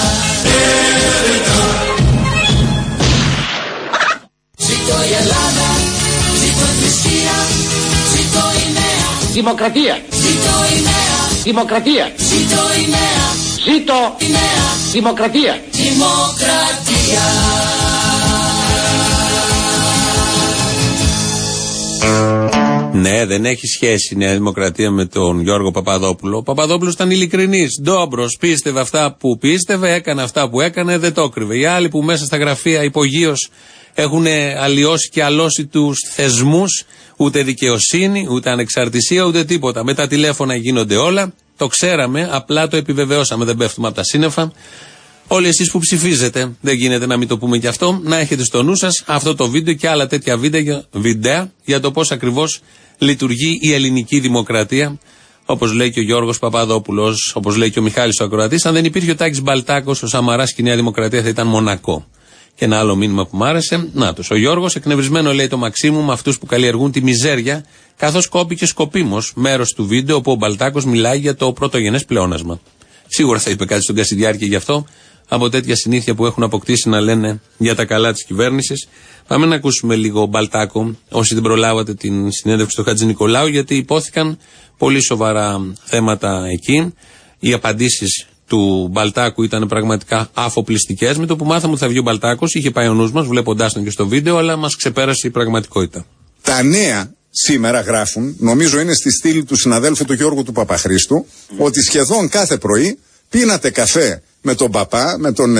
Ζήτω η Ελλάδα. Ζήτω η θρησκεία. Ζήτω η νέα Δημοκρατία. Ζήτω η νέα Δημοκρατία. Ζήτω η νέα Ζήτω η νέα Δημοκρατία. Δημοκρατία. Ναι, δεν έχει σχέση η Νέα Δημοκρατία με τον Γιώργο Παπαδόπουλο. Ο Παπαδόπουλος ήταν ειλικρινής, ντόμπρος, πίστευε αυτά που πίστευε, έκανε αυτά που έκανε, δεν το έκρυβε. Οι άλλοι που μέσα στα γραφεία υπογείως έχουν αλλοιώσει και αλώσει τους θεσμούς, ούτε δικαιοσύνη, ούτε ανεξαρτησία, ούτε τίποτα. Με τα τηλέφωνα γίνονται όλα, το ξέραμε, απλά το επιβεβαιώσαμε, δεν πέφτουμε από τα σύννεφα. Όλοι εσείς που ψηφίζετε, δεν γίνεται να μην το πούμε και αυτό, να έχετε στο νου σας αυτό το βίντεο και άλλα τέτοια βίντεο για το πώς ακριβώς λειτουργεί η ελληνική δημοκρατία. Όπως λέει και ο Γιώργος Παπαδόπουλος, όπως λέει και ο Μιχάλης ο ακροατής, αν δεν υπήρχε ο Τάκης Μπαλτάκος, ο Σαμαράς και η Νέα Δημοκρατία θα ήταν Μονακό. Και ένα άλλο μήνυμα που μου άρεσε, νάτος. Ο Γιώργος, εκνευρισμένο λέει το Μαξίμου με αυτούς που καλλιεργούν τη μιζέρια, καθώς κόπηκε σκοπίμως μέρος του βίντεο όπου ο Μπαλτάκος μιλάει για το πρωτογενές πλεόνασμα. Σίγουρα θα είπε κάτι στον Κασιδιάρη και γι' αυτό. από τέτοια συνήθεια που έχουν αποκτήσει να λένε για τα καλά της κυβέρνησης. Πάμε να ακούσουμε λίγο Μπαλτάκο, όσοι δεν προλάβατε την συνέντευξη του Χατζη Νικολάου, γιατί υπόθηκαν πολύ σοβαρά θέματα εκεί. Οι απαντήσεις του Μπαλτάκου ήταν πραγματικά αφοπλιστικές. Με το που μάθαμε ότι θα βγει ο Μπαλτάκος, είχε πάει ο νους μας, βλέποντάς τον και στο βίντεο, αλλά μας ξεπέρασε η πραγματικότητα. Τα νέα σήμερα γράφουν, νομίζω είναι στη στήλη του συναδέλφου του Γιώργου του Παπαχρήστου, ότι σχεδόν κάθε πρωί πίνατε καφέ με τον Παπά, με τον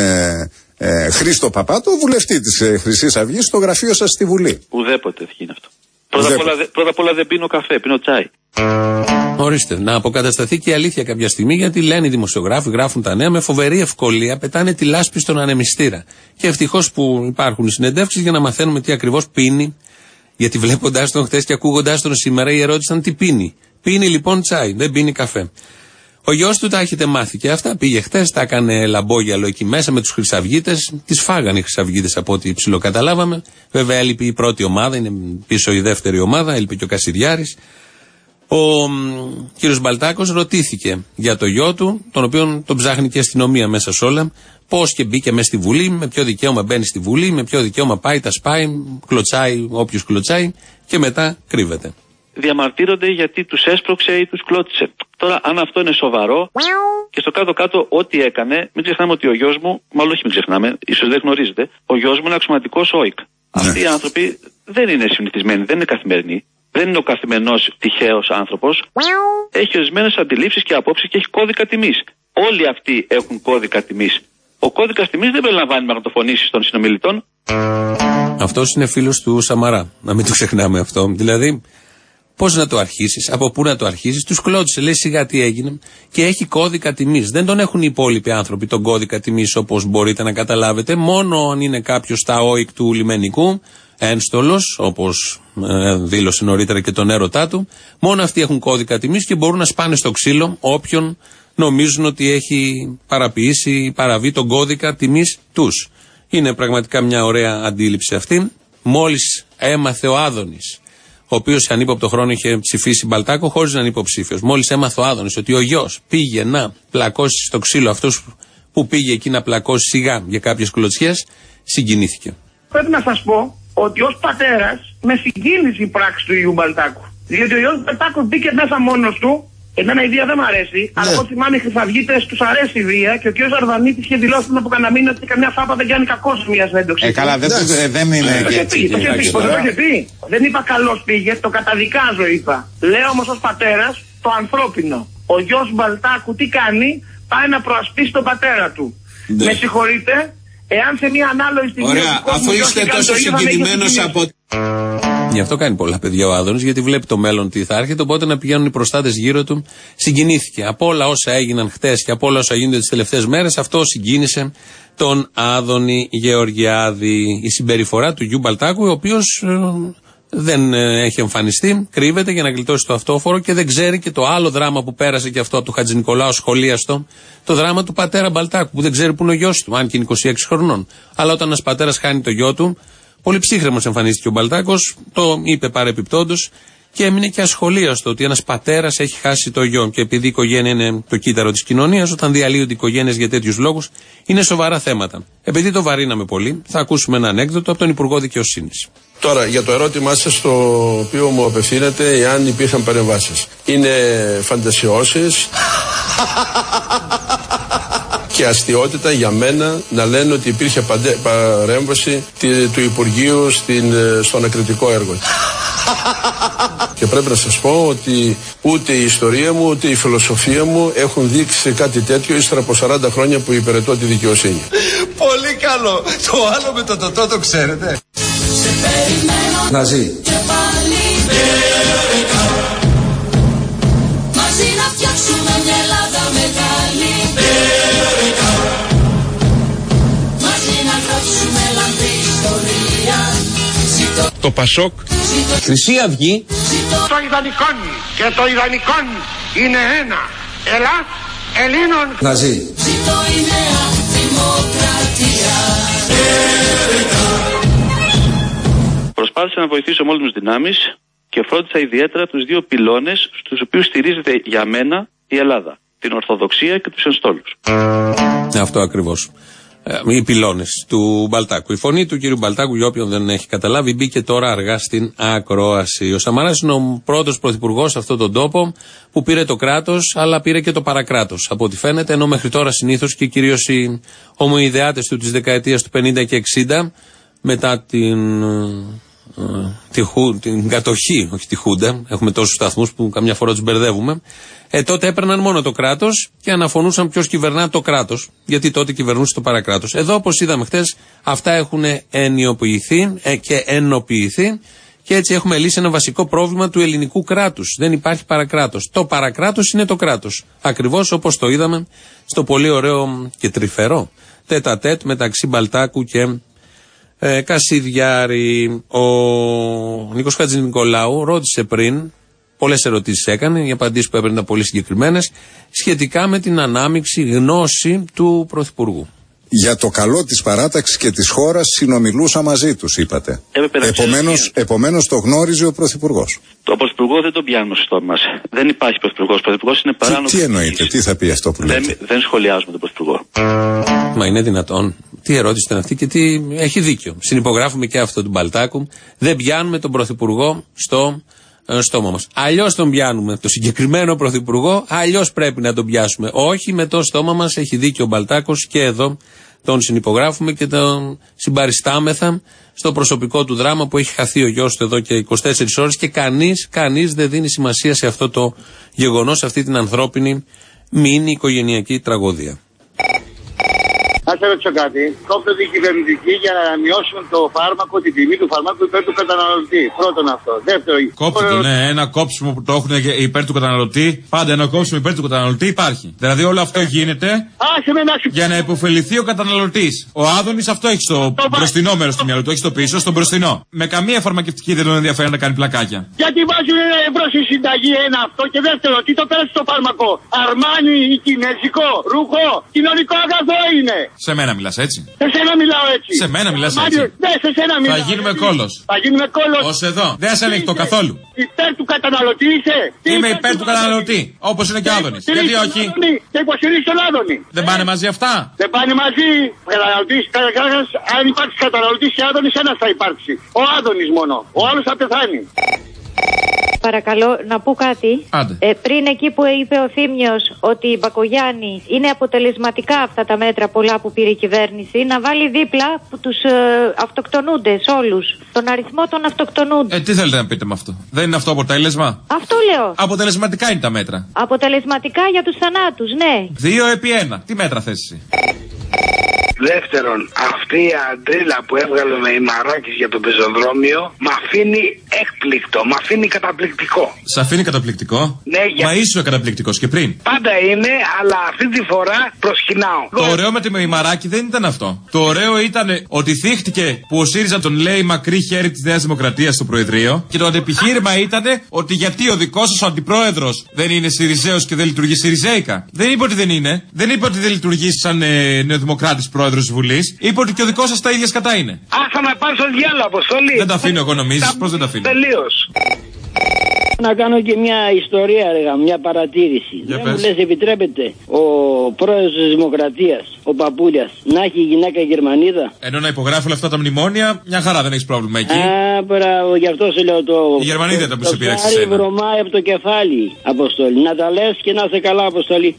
Χρήστο Παπά, το βουλευτή της Χρυσής Αυγής, στο γραφείο σας στη Βουλή. Ουδέποτε θα γίνει αυτό. Πρώτα απ' όλα δεν πίνω καφέ, πίνω τσάι. Ορίστε, να αποκατασταθεί και η αλήθεια κάποια στιγμή, γιατί λένε οι δημοσιογράφοι, γράφουν τα νέα, με φοβερή ευκολία πετάνε τη λάσπη στον ανεμιστήρα. Και ευτυχώς που υπάρχουν οι συνεντεύξεις για να μαθαίνουμε τι ακριβώς πίνει, γιατί βλέποντάς τον χτες και ακούγοντάς τον σήμερα, η ερώτηση ήταν τι πίνει. Πίνει λοιπόν τσάι, δεν πίνει καφέ. Ο γιος του τα έχετε μάθει και αυτά. Πήγε χτες, τα έκανε λαμπόγιαλο εκεί μέσα με τους χρυσαυγίτες. Τις φάγανε οι χρυσαυγίτες από ό,τι ψιλοκαταλάβαμε. Βέβαια έλειπε η πρώτη ομάδα, είναι πίσω η δεύτερη ομάδα, έλειπε και ο Κασιδιάρης. Ο κύριος Μπαλτάκος ρωτήθηκε για το γιο του, τον οποίον τον ψάχνει και η αστυνομία μέσα σε όλα, πώς και μπήκε μέσα στη Βουλή, με ποιο δικαίωμα μπαίνει στη Βουλή, με ποιο δικαίωμα πάει, τα σπάει, κλωτσάει όποιος κλωτσάει και μετά κρύβεται. Διαμαρτύρονται γιατί τους έσπρωξε ή τους κλώτησε. Τώρα, αν αυτό είναι σοβαρό, και στο κάτω-κάτω ό,τι έκανε, μην ξεχνάμε ότι ο γιος μου, μάλλον όχι μην ξεχνάμε, ίσως δεν γνωρίζετε, ο γιος μου είναι αξιωματικός ΟΙΚ. Αυτοί οι άνθρωποι δεν είναι συνηθισμένοι, δεν είναι καθημερινοί. Δεν είναι ο καθημερινός τυχαίος άνθρωπος. Έχει ορισμένες αντιλήψεις και απόψεις και έχει κώδικα τιμής. Όλοι αυτοί έχουν κώδικα τιμής. Ο κώδικας τιμής δεν περιλαμβάνει μαγνητοφωνήσεις των συνομιλητών. Αυτός είναι φίλος του Σαμαρά. Να μην το ξεχνάμε αυτό. Δηλαδή, πώς να το αρχίσεις, από πού να το αρχίσεις, τους κλώτησε, λέει σιγά τι έγινε και έχει κώδικα τιμής. Δεν τον έχουν οι υπόλοιποι άνθρωποι τον κώδικα τιμής όπως μπορείτε να καταλάβετε. Μόνο αν είναι κάποιος στα ΟΙΚ του λιμενικού, ένστολος, όπως δήλωσε νωρίτερα και τον έρωτά του, μόνο αυτοί έχουν κώδικα τιμής και μπορούν να σπάνε στο ξύλο όποιον νομίζουν ότι έχει παραποιήσει ή παραβεί τον κώδικα τιμής τους. Είναι πραγματικά μια ωραία αντίληψη αυτή. Μόλις έμαθε ο Άδωνης, ο οποίος σε ανύποπτο χρόνο είχε ψηφίσει Μπαλτάκο χωρίς να είναι υποψήφιος. Μόλις έμαθε ο Άδωνης ότι ο γιος πήγε να πλακώσει στο ξύλο αυτούς που πήγε εκεί να πλακώσει σιγά για κάποιες κλωτσιές, συγκινήθηκε. Πρέπει να σας πω ότι ως πατέρας με συγκίνησε η πράξη του Ιού Μπαλτάκου. Διότι ο Ιός Μπαλτάκος μπήκε μέσα μόνος του. Εμένα η βία δεν μου αρέσει, αλλά εγώ θυμάμαι οι χρυσαυγίτες τους αρέσει η βία και ο κ. Ζαρδανίτης είχε δηλώσει πριν από κανένα μήνα ότι καμιά φάπα δεν κάνει κακό σε μια συνέντευξη. Καλά, δεν είναι έτσι. Το είχε πει. Δεν είπα καλώς πήγε, το καταδικάζω είπα. Λέω όμως ως πατέρας το ανθρώπινο. Ο γιος Μπαλτάκου τι κάνει, πάει να προασπίσει τον πατέρα του. Με συγχωρείτε, εάν σε μια ανάλογη στιγμή. Ωραία, αφού είστε τόσο συγκινημένος από. Γι' αυτό κάνει πολλά παιδιά ο Άδωνης, γιατί βλέπει το μέλλον τι θα έρχεται. Οπότε να πηγαίνουν οι προστάτες γύρω του. Συγκινήθηκε. Από όλα όσα έγιναν χτες και από όλα όσα γίνονται τις τελευταίες μέρες, αυτό συγκίνησε τον Άδωνη Γεωργιάδη. Η συμπεριφορά του Γιου Μπαλτάκου, ο οποίος δεν έχει εμφανιστεί, κρύβεται για να γλιτώσει το αυτόφορο και δεν ξέρει και το άλλο δράμα που πέρασε και αυτό από του Χατζη Νικολάου σχολίαστο, το δράμα του πατέρα Μπαλτάκου, που δεν ξέρει που είναι ο γιος του, αν και είναι 26 χρονών. Αλλά όταν ένας πατέρας χάνει το γιο του, πολύ ψύχρεμος εμφανίστηκε ο Μπαλτάκος, το είπε παρεπιπτόντως και έμεινε και ασχολίαστο ότι ένας πατέρας έχει χάσει το γιο. Και επειδή η οικογένεια είναι το κύτταρο της κοινωνίας, όταν διαλύονται οι οικογένειες για τέτοιους λόγους, είναι σοβαρά θέματα. Επειδή το βαρύναμε πολύ, θα ακούσουμε ένα ανέκδοτο από τον Υπουργό Δικαιοσύνης. Τώρα, για το ερώτημά σας, το οποίο μου απευθύνεται, εάν υπήρχαν παρεμβάσεις. Είναι φαντασιώσεις και αστιότητα για μένα να λένε ότι υπήρχε παρέμβαση του Υπουργείου στο ανακριτικό έργο. Και πρέπει να σας πω ότι ούτε η ιστορία μου ούτε η φιλοσοφία μου έχουν δείξει κάτι τέτοιο ύστερα από 40 χρόνια που υπηρετώ τη δικαιοσύνη. Πολύ καλό. Το άλλο με το τοτό το ξέρετε. Να ζει. Μαζί να φτιάξουμε μια Ελλάδα μεγάλη. Μαζί να γράψουμε λαμπρή ιστορία. Το Πασόκ, Χρυσή Αυγή. Το ιδανικόν και το ιδανικόν είναι ένα. Ελλάς, Ελλήνων. Να ζει. Ζήτω η νέα δημοκρατία. Προσπάθησα να βοηθήσω με όλες τις δυνάμεις και φρόντισα ιδιαίτερα τους δύο πυλώνες στους οποίους στηρίζεται για μένα η Ελλάδα. Την Ορθοδοξία και τους ενστόλους. Αυτό ακριβώς. Οι πυλώνες του Μπαλτάκου. Η φωνή του κύριου Μπαλτάκου, για όποιον δεν έχει καταλάβει, μπήκε τώρα αργά στην ακρόαση. Ο Σαμαράς είναι ο πρώτος πρωθυπουργός σε αυτόν τον τόπο που πήρε το κράτος, αλλά πήρε και το παρακράτος, από ό,τι φαίνεται, ενώ μέχρι τώρα συνήθως και κυρίως οι ομοειδεάτες του της δεκαετίας του 50 και 60, μετά την κατοχή, όχι τη Χούντα, έχουμε τόσους σταθμούς που καμιά φορά τους μπερδεύουμε, τότε έπαιρναν μόνο το κράτος και αναφωνούσαν ποιος κυβερνά το κράτος, γιατί τότε κυβερνούσε το παρακράτος. Εδώ, όπως είδαμε χτες, αυτά έχουν ενιοποιηθεί και ενοποιηθεί και έτσι έχουμε λύσει ένα βασικό πρόβλημα του ελληνικού κράτους. Δεν υπάρχει παρακράτος. Το παρακράτος είναι το κράτος. Ακριβώς όπως το είδαμε στο πολύ ωραίο και τρυφερό τέτα-τέτ μεταξύ Μπαλτάκου και Κασιδιάρη. Ο Νίκος Χατζηνικολάου ρώτησε πριν, πολλές ερωτήσεις έκανε, οι απαντήσεις που έπαιρνε ήταν πολύ συγκεκριμένες, σχετικά με την ανάμειξη γνώση του Πρωθυπουργού. Για το καλό της παράταξης και της χώρας συνομιλούσα μαζί τους, είπατε. Επομένως το γνώριζε ο Πρωθυπουργός. Το Πρωθυπουργό δεν τον πιάνουμε στο στόμα μας. Δεν υπάρχει Πρωθυπουργός. Πρωθυπουργός είναι παράνομος. Τι εννοείτε, τι θα πει αυτό που λέτε? Δεν σχολιάζουμε τον Πρωθυπουργό. Μα είναι δυνατόν? Τι ερώτηση ήταν αυτή και τι έχει δίκιο. Συνυπογράφουμε και αυτό του Μπαλτάκου. Δεν πιάνουμε τον Πρωθυπουργό στο στόμα μας. Αλλιώς τον πιάνουμε, το συγκεκριμένο Πρωθυπουργό, αλλιώς πρέπει να τον πιάσουμε. Όχι με το στόμα μας, έχει δίκιο ο Μπαλτάκος και εδώ τον συνυπογράφουμε και τον συμπαριστάμεθα στο προσωπικό του δράμα που έχει χαθεί ο γιος του εδώ και 24 ώρες και κανείς δεν δίνει σημασία σε αυτό το γεγονός, σε αυτή την ανθρώπινη μίνι οικογενειακή τραγωδία. Να σε ρωτήσω κάτι. Κόπτονται οι κυβερνητικοί για να μειώσουν το φάρμακο, την τιμή του φαρμάκου υπέρ του καταναλωτή. Πρώτον αυτό. Δεύτερον. Κόπτονται, ναι. Ένα κόψιμο που το έχουν υπέρ του καταναλωτή. Πάντα ένα κόψιμο υπέρ του καταναλωτή υπάρχει. Δηλαδή όλο αυτό γίνεται για να υποφεληθεί ο καταναλωτής. Ο Άδωνης αυτό έχει στο μπροστινό μέρος του μυαλού του, έχει στο πίσω, στο μπροστινό. Με καμία φαρμακευτική δεν τον ενδιαφέρει να κάνει πλακάκια. Γιατί βάζουν ευρώ στη συνταγή ένα αυτό και δεύτερον, τι το πέρασε το φάρμακο. Αρμάνι ή κινέζικο, ρούχο, κοινωνικό αγαθό είναι. Σε μένα μιλάς έτσι? Σε σένα μιλάω έτσι. Σε μένα μιλάς έτσι? Ναι, σε σένα μιλάω. Θα γίνουμε κόλος. Θα γίνουμε κόλος. Ως εδώ. Δεν σε ανοιχτό καθόλου. Υπέρ του καταναλωτή είσαι? Είμαι υπέρ του καταναλωτή. Όπως είναι και ο Άδωνης. Γιατί όχι? Και υποστηρίζει τον Άδωνη. Δεν πάνε μαζί αυτά? Δεν πάνε μαζί. Καταναλωτής, αν υπάρξει καταναλωτής και Άδωνης, ένας θα υπάρξει. Ο Άδωνης μόνο. Ο άλλος θα πεθάνει. Παρακαλώ να πω κάτι. Πριν εκεί που είπε ο Θήμιος ότι η Μπακογιάννη είναι αποτελεσματικά αυτά τα μέτρα πολλά που πήρε η κυβέρνηση, να βάλει δίπλα τους αυτοκτονούντες όλους, τον αριθμό των αυτοκτονούντων. Τι θέλετε να πείτε με αυτό? Δεν είναι αυτό αποτέλεσμα? Αυτό λέω. Αποτελεσματικά είναι τα μέτρα. Αποτελεσματικά για τους θανάτους, ναι. 2/1. Τι μέτρα θες εσύ? Δεύτερον, αυτή η αντρίλα που έβγαλε με η Μαράκης για το πεζοδρόμιο μ' αφήνει έκπληκτο, μ' αφήνει καταπληκτικό. Σ' αφήνει καταπληκτικό? Ναι, Μα ήσουν καταπληκτικός και πριν. Πάντα είναι, αλλά αυτή τη φορά προσκυνάω. Το ωραίο με τη Μαράκη δεν ήταν αυτό. Το ωραίο ήταν ότι θύχτηκε που ο ΣΥΡΙΖΑ τον λέει μακρύ χέρι της Νέας Δημοκρατίας στο Προεδρείο και το αντεπιχείρημα ήταν ότι γιατί ο δικός σας ο αντιπρόεδρος δεν είναι ΣΥΡΙΖΑΙΟΣ και δεν λειτουργεί ΣΥΡΙΖΑΙΚΑ. Δεν είπε ότι δεν είναι. Δεν είπε ότι δεν λειτουργεί σαν νεοδημοκράτης πρόεδρος της Βουλής. Είπε ότι και ο δικός σας τα ίδια σκατά είναι. Θα με πάρει στο διάλογο, Αποστολή. Δεν τα αφήνω εγώ, νομίζεις? Πώς δεν τα αφήνω? Τελείως. Να κάνω και μια ιστορία, μια παρατήρηση. Δεν μου λες, επιτρέπεται ο πρόεδρος της Δημοκρατίας, ο Παπούλιας, να έχει γυναίκα Γερμανίδα? Ενώ να υπογράφει όλα αυτά τα μνημόνια, μια χαρά, δεν έχεις πρόβλημα εκεί. Μπράβο, γι' αυτό σου λέω το. Η Γερμανίδα ήταν που σε πήραξε. Το ψάρι βρωμάει από το κεφάλι, Αποστολή. Να τα λες και να είσαι καλά, Αποστολή.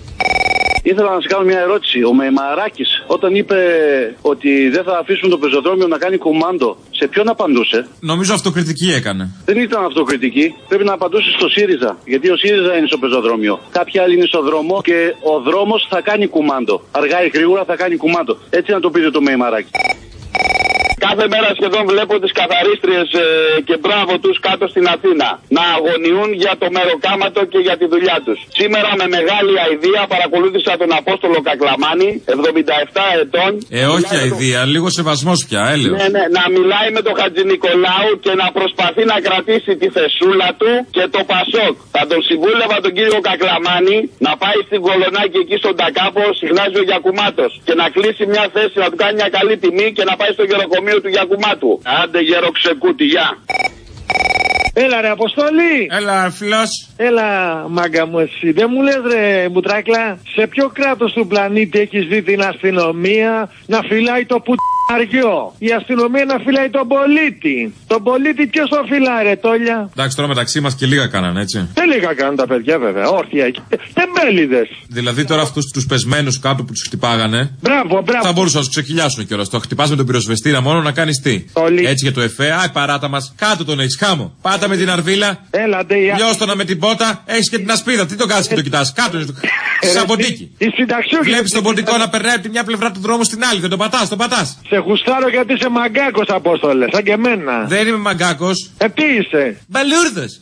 Ήθελα να σας κάνω μια ερώτηση. Ο Μεϊμαράκης, όταν είπε ότι δεν θα αφήσουν το πεζοδρόμιο να κάνει κουμάντο, σε ποιον απαντούσε? Νομίζω αυτοκριτική έκανε. Δεν ήταν αυτοκριτική. Πρέπει να απαντούσε στο ΣΥΡΙΖΑ. Γιατί ο ΣΥΡΙΖΑ είναι στο πεζοδρόμιο. Κάποιοι άλλοι είναι στο δρόμο και ο δρόμος θα κάνει κουμάντο. Αργά ή γρήγορα θα κάνει κουμάντο. Έτσι να το πείτε το Μεϊμαράκη. Κάθε μέρα σχεδόν βλέπω τις καθαρίστριες και μπράβο τους κάτω στην Αθήνα να αγωνιούν για το μεροκάματο και για τη δουλειά τους. Σήμερα με μεγάλη αηδία παρακολούθησα τον Απόστολο Κακλαμάνη, 77 ετών. Όχι αηδία, λίγο σεβασμός πια, έλεος. Ναι, να μιλάει με τον Χατζηνικολάου και να προσπαθεί να κρατήσει τη θεσούλα του και το Πασόκ. Θα τον συμβούλευα τον κύριο Κακλαμάνη να πάει στην Κολονάκη εκεί στον Τακάπο, συχνάζει ο Γιακουμάτος, και να κλείσει μια θέση, να του κάνει μια καλή τιμή και να πάει στο γεροκομείο του Γιακουμάτου. Άντε γεροξεκούτη, γεια. Έλα ρε Αποστόλη. Έλα φιλός. Έλα μάγκα μου εσύ. Δεν μου λες ρε Μπουτράκλα, σε ποιο κράτος του πλανήτη έχεις δει την αστυνομία να φυλάει το πουταριό? Η αστυνομία να φυλάει τον πολίτη. Τον πολίτη ποιος τον φυλάει ρε Τόλια? Εντάξει τώρα μεταξύ μας και λίγα κάνανε έτσι. Δεν λίγα κάνουν τα παιδιά βέβαια, όρθια. Τεμπέληδες. Δηλαδή τώρα αυτούς τους πεσμένους κάτω που τους χτυπάγανε. Μπράβο. Θα μπορούσαν να τους ξεκυλιάσουν κιόλας. Το χτυπάς με τον πυροσβεστήρα μόνο να κάνεις τι? Έτσι για το εφέ, η παράτα μας. Κάτω τον έχεις, χάμω. Πάτα με την αρβίλα. Λιώστονα με την πότα. Έχεις και την ασπίδα. Τι το κάνεις και το κοιτάς? Κάτω. Σαν ποντίκι. Βλέπεις τον ποντικό να περνάει από τη μια πλευρά του δρόμου στην άλλη. Δεν τον πατάς, τον πατάς. Σε γουστάρω γιατί είσαι μαγκάκος, Απόστολε. Σαν και εμένα. Δεν είμαι μαγκάκος. Τι είσαι? Μπαλούρδος.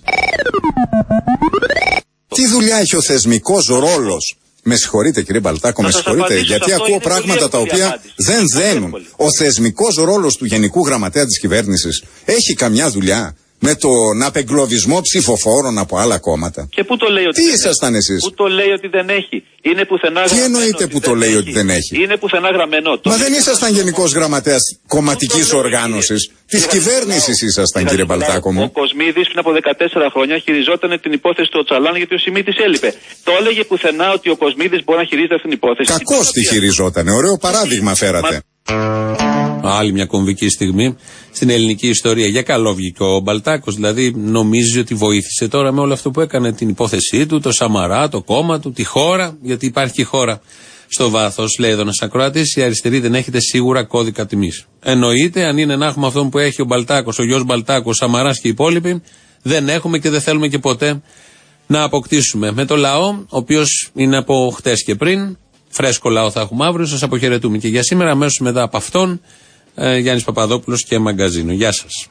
Τι δουλειά έχει ο θεσμικός ρόλος? Με συγχωρείτε κύριε Μπαλτάκο, με συγχωρείτε, γιατί ακούω πράγματα τα οποία δεν δένουν. Ο θεσμικός ρόλος του Γενικού Γραμματέα της Κυβέρνησης έχει καμιά δουλειά με τον απεγκλωβισμό ψηφοφόρων από άλλα κόμματα? Και πού το λέει ότι τι ήσασταν εσείς? Πού το λέει ότι δεν έχει? Είναι πουθενά τι εννοείται που το λέει ότι δεν έχει? Είναι πουθενά γραμμένο. Μα δεν ήσασταν Γενικός Γραμματέας κομματικής οργάνωσης. Της κυβέρνησης ήσασταν κύριε Μπαλτάκο μου. Ο Κοσμίδης πριν από 14 χρόνια χειριζόταν την υπόθεση του Οτσαλάν γιατί ο Σιμίτης έλειπε. Το έλεγε πουθενά ότι ο Κοσμίδης μπορεί να χειρίζεται αυτήν την υπόθεση. Κακώς τη χειριζόταν. Ωραίο παράδειγμα φέρατε. Άλλη μια κομβική στιγμή στην ελληνική ιστορία. Για καλό βγήκε ο Μπαλτάκος, δηλαδή νομίζει ότι βοήθησε τώρα με όλο αυτό που έκανε, την υπόθεσή του, το Σαμαρά, το κόμμα του, τη χώρα, γιατί υπάρχει και η χώρα στο βάθος. Λέει εδώ ένας ακροατής, η αριστερή δεν έχετε σίγουρα κώδικα τιμής. Εννοείται, αν είναι να έχουμε αυτόν που έχει ο Μπαλτάκος, ο γιος Μπαλτάκος, ο Σαμαράς και οι υπόλοιποι, δεν έχουμε και δεν θέλουμε και ποτέ να αποκτήσουμε. Με το λαό, ο οποίος είναι από χτες και πριν, φρέσκο λαό θα έχουμε αύριο, σας αποχαιρετούμε και για σήμερα. Αμέσως μετά από αυτόν, Γιάννης Παπαδόπουλος και Μαγκαζίνο. Γεια σας.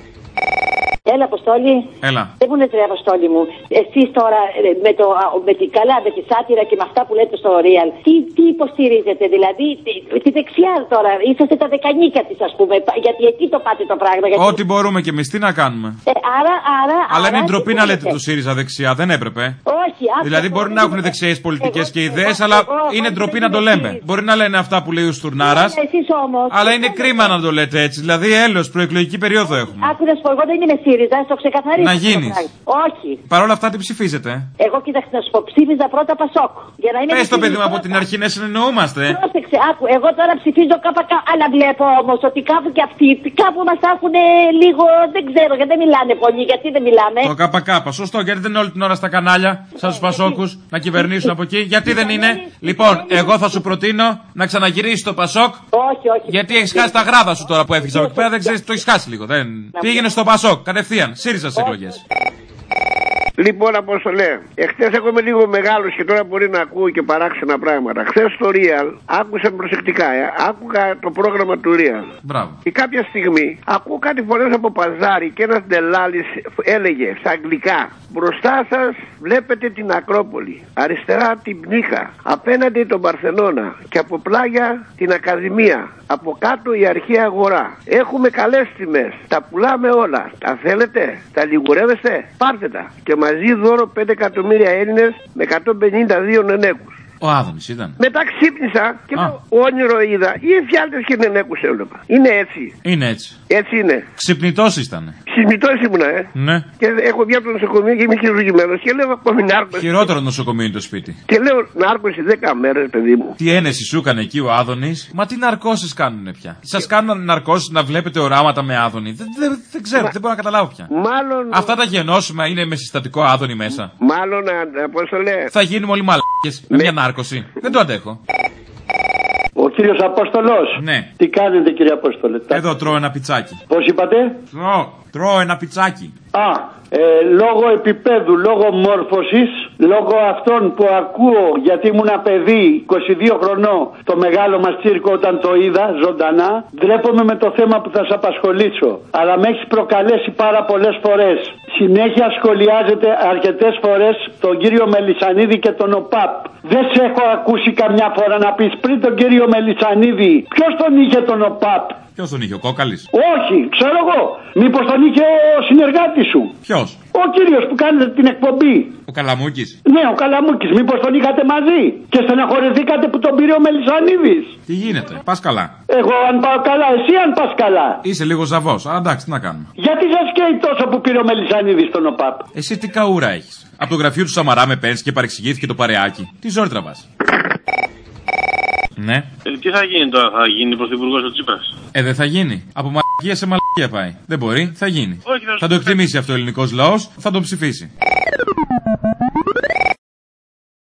Έλα, Αποστόλη. Έλα. Δεν μου λες ρε Αποστόλη μου. Εσείς τώρα με τη σάτυρα και με αυτά που λέτε στο Real, τι υποστηρίζετε? Δηλαδή, τη δεξιά τώρα, είσαστε τα δεκανίκια της ας πούμε, γιατί εκεί το πάτε το πράγμα. Ό,τι μπορούμε κι εμείς, τι να κάνουμε. Αλλά είναι ντροπή να λέτε του ΣΥΡΙΖΑ δεξιά, δεν έπρεπε. Όχι, δηλαδή μπορεί να έχουν δεξιές πολιτικές και ιδέες, αλλά είναι ντροπή να το λέμε. Μπορεί να λένε αυτά που λέει ο Στουρνάρας, αλλά είναι κρίμα να το λέτε έτσι. Δηλαδή, έλεος, προεκλογική περίοδο έχουμε. Άκουνε πω, εγώ δεν είμαι ΣΥΡΙΖΑ, στο ξεκαθαρίζω. Να γίνεις. Όχι. Παρ' όλα αυτά τι ψηφίζετε? Εγώ κοίταξε να σου πω, ψήφιζα πρώτα Πασόκ. Πες το παιδί μου από την αρχή να συνεννοούμαστε. Πρόσεξε, άκου, εγώ τώρα ψηφίζω ΚΚ, αλλά βλέπω όμως ότι κάπου και αυτοί, κάπου μας έχουν λίγο, δεν ξέρω, γιατί δεν μιλάνε πολύ, γιατί δεν μιλάμε. Το ΚΚ, σωστό, γιατί δεν είναι όλη την ώρα στα κανάλια, σαν τους Πασόκους, να κυβερνήσουν από εκεί, γιατί δεν είναι? Λοιπόν, εγώ θα σου προτείνω να ξαναγυρίσεις το Πασόκ. Όχι. Γιατί έχεις χάσει τα γράδα σου τώρα που έφυγες από εκεί πέρα, δεν ξέρεις, το έχεις χάσει λίγο. Πήγαινε στο Πασόκ, κατευθείαν, ΣΥΡΙΖΑ στις εκλογές. Λοιπόν, Αποστολέ, εχθές εγώ είμαι λίγο μεγάλος και τώρα μπορεί να ακούω και παράξενα πράγματα. Χθες στο Real, άκουσα προσεκτικά, άκουγα το πρόγραμμα του Real. Μπράβο. Και κάποια στιγμή ακούω κάτι φορές από παζάρι και ένας ντελάλης έλεγε στα αγγλικά: μπροστά σας βλέπετε την Ακρόπολη, αριστερά την Πνίχα, απέναντι τον Παρθενώνα και από πλάγια την Ακαδημία, από κάτω η αρχαία αγορά. Έχουμε καλές τιμές, τα πουλάμε όλα. Τα θέλετε, τα λιγουρεύεστε, πάρτε τα. Και μαζί δώρο 5 εκατομμύρια Έλληνες με 152 νενέκους. Ο Άδωνης ήταν. Μετά ξύπνησα και λέω όνειρο είδα ή εφιάλτες και νενέκους έβλεπα. Είναι έτσι. Είναι έτσι. Έτσι είναι. Ξυπνητός ήταν. Ξυπνητός ήμουνα, Ναι. Και έχω βγει από το νοσοκομείο και είμαι χειρουργημένος και λέω ακόμη νάρκωση. Χειρότερο νοσοκομείο είναι το σπίτι. Και λέω νάρκωση 10 μέρες, παιδί μου. Τι ένεση σου έκανε εκεί ο Άδωνης? Μα τι ναρκώσεις κάνουνε πια? Σας κάνουν ναρκώσεις να βλέπετε οράματα με Άδωνη? Δεν ξέρω, δεν μπορώ να καταλάβω πια. Μάλλον. Αυτά τα γενώσιμα είναι με συστατικό Άδωνη μέσα. Μάλλον, πώς το λέει. Θα γίνουμε όλοι μαλάκες με μια νάρκωση. Δεν το αντέχω. Ο κύριος Απόστολος. Ναι. Τι κάνετε κύριε Απόστολε? Εδώ τρώω ένα πιτσάκι. Πώς είπατε? Τρώω ένα πιτσάκι. Λόγω επίπεδου, λόγω μόρφωσης, λόγω αυτών που ακούω, γιατί ήμουν παιδί 22 χρονών το μεγάλο μας τσίρκο όταν το είδα ζωντανά, ντρέπομαι με το θέμα που θα σας απασχολήσω. Αλλά με έχει προκαλέσει πάρα πολλές φορές. Συνέχεια σχολιάζεται αρκετές φορές τον κύριο Μελισσανίδη και τον ΟΠΑΠ. Δεν σε έχω ακούσει καμιά φορά να πεις πριν τον κύριο Μελισσανίδη ποιος τον είχε τον ΟΠΑΠ? Ποιος τον είχε, ο Κόκαλης? Όχι, ξέρω εγώ. Μήπως τον είχε ο συνεργάτης σου? Ποιος? Ο κύριος που κάνετε την εκπομπή. Ο Καλαμούκης? Ναι, ο Καλαμούκης. Μήπως τον είχατε μαζί και στεναχωρηθήκατε που τον πήρε ο Μελισσανίδης? Τι γίνεται, πας καλά? Εγώ αν πάω καλά, εσύ αν πας καλά. Είσαι λίγο ζαβός, αλλά εντάξει, τι να κάνουμε. Γιατί σας καίει τόσο που πήρε ο Μελισσανίδης τον ΟΠΑΠ? Εσύ τι καούρα έχεις? Από το γραφείο του Σαμαρά με παίρνεις και παρεξηγήθηκε το παρεάκι. Τι ζόρι τραβάς? Ναι. Τι θα γίνει τώρα, θα γίνει πρωθυπουργός ο Τσίπρας? Δεν θα γίνει. Από μαλακία σε μαλακία πάει. Δεν μπορεί, θα γίνει. Όχι, θα το εκτιμήσει αυτό ο ελληνικός λαός, θα τον ψηφίσει.